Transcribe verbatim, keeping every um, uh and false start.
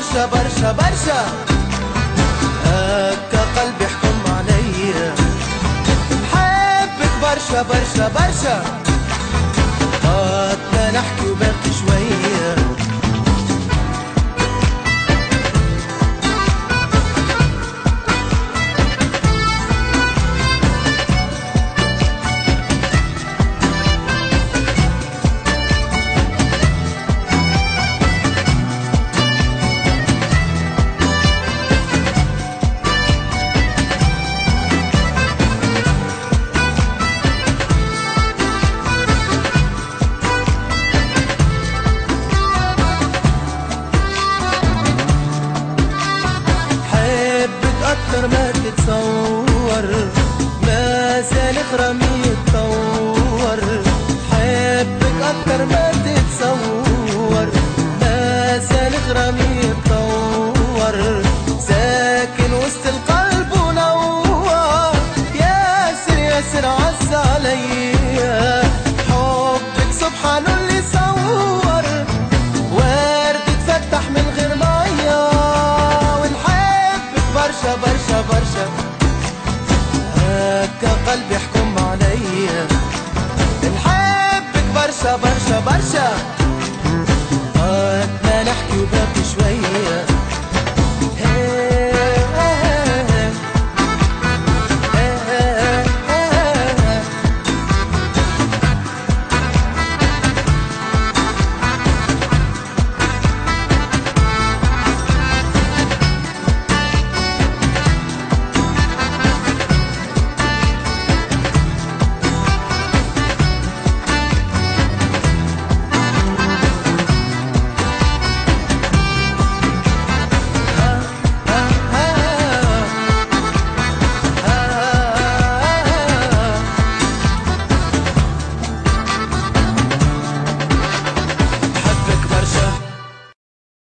برشا برشا برشا، هكا قلبي حكم عليا، نحبك برشا برشا برشا، قعدنا نحكي وباقي شوية. أكتر ما تتصور، ما زال غرامي يتطور، حبك أكتر ما تتصور، ما زال غرامي يتطور، ساكن وسط القلب ونور، ياسر ياسر عز عليا، حبك سبحان اللي صور، ورد تفتح من غير مية، برشا برشا برشا، هكا قلبي حكم عليا، نحبك برشا برشا برشا.